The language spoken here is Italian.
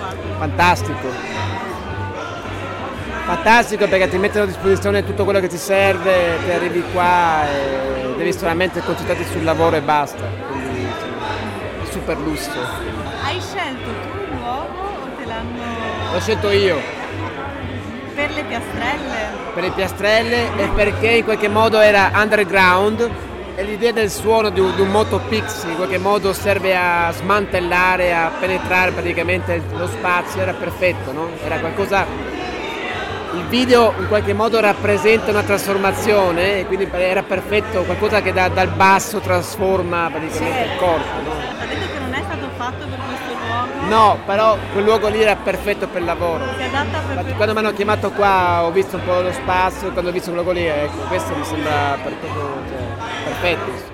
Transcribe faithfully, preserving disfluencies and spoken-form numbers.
Fantastico. Fantastico perché ti mettono a disposizione tutto quello che ti serve, ti arrivi qua e devi solamente concentrarti sul lavoro e basta. Quindi è super lusso. Hai scelto tu il luogo o te l'hanno... L'ho scelto io. Per le piastrelle? Per le piastrelle e perché in qualche modo era underground e l'idea del suono di un, di un moto pixie in qualche modo serve a smantellare, a penetrare praticamente lo spazio, era perfetto, no? Era qualcosa, il video in qualche modo rappresenta una trasformazione e quindi era perfetto, qualcosa che da, dal basso trasforma praticamente il corpo, no? Ha detto che non è stato fatto per questo luogo? No, però quel luogo lì era perfetto per il lavoro. Si adatta per... Quando mi hanno chiamato qua ho visto un po' lo spazio, quando ho visto quel luogo lì, ecco, questo mi sembra per, cioè, perfetto.